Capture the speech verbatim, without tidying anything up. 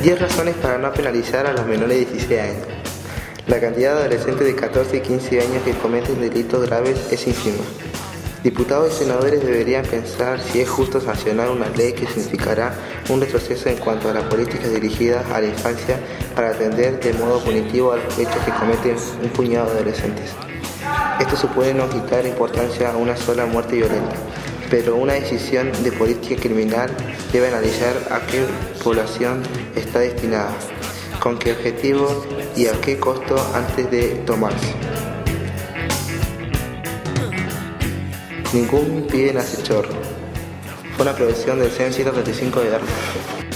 diez razones para no penalizar a los menores de dieciséis años. La cantidad de adolescentes de catorce y quince años que cometen delitos graves es ínfima. Diputados y senadores deberían pensar si es justo sancionar una ley que significará un retroceso en cuanto a las políticas dirigidas a la infancia para atender de modo punitivo a los hechos que cometen un puñado de adolescentes. Esto supone no quitar importancia a una sola muerte violenta, pero una decisión de política criminal debe analizar a qué población está destinada, con qué objetivo y a qué costo antes de tomarse. Ningún pibe nace chorro. Fue una producción del C E M ciento treinta y cinco de Darwin.